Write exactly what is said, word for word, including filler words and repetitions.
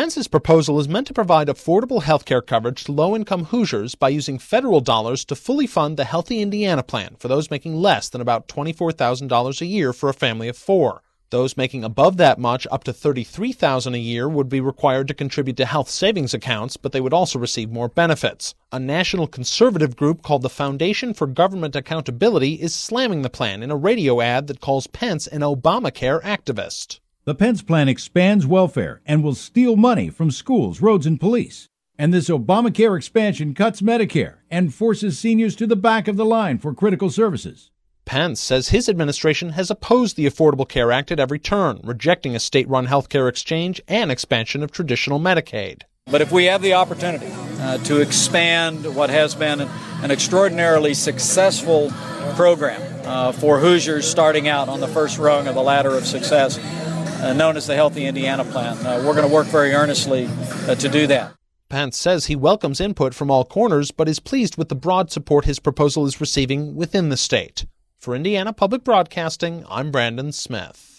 Pence's proposal is meant to provide affordable health care coverage to low-income Hoosiers by using federal dollars to fully fund the Healthy Indiana plan for those making less than about twenty-four thousand dollars a year for a family of four. Those making above that much, up to thirty-three thousand dollars a year, would be required to contribute to health savings accounts, but they would also receive more benefits. A national conservative group called the Foundation for Government Accountability is slamming the plan in a radio ad that calls Pence an Obamacare activist. The Pence plan expands welfare and will steal money from schools, roads, and police. And this Obamacare expansion cuts Medicare and forces seniors to the back of the line for critical services. Pence says his administration has opposed the Affordable Care Act at every turn, rejecting a state-run health care exchange and expansion of traditional Medicaid. But if we have the opportunity uh, to expand what has been an extraordinarily successful program uh, for Hoosiers starting out on the first rung of the ladder of success, uh, known as the Healthy Indiana Plan, uh, we're going to work very earnestly uh, to do that. Pence says he welcomes input from all corners, but is pleased with the broad support his proposal is receiving within the state. For Indiana Public Broadcasting, I'm Brandon Smith.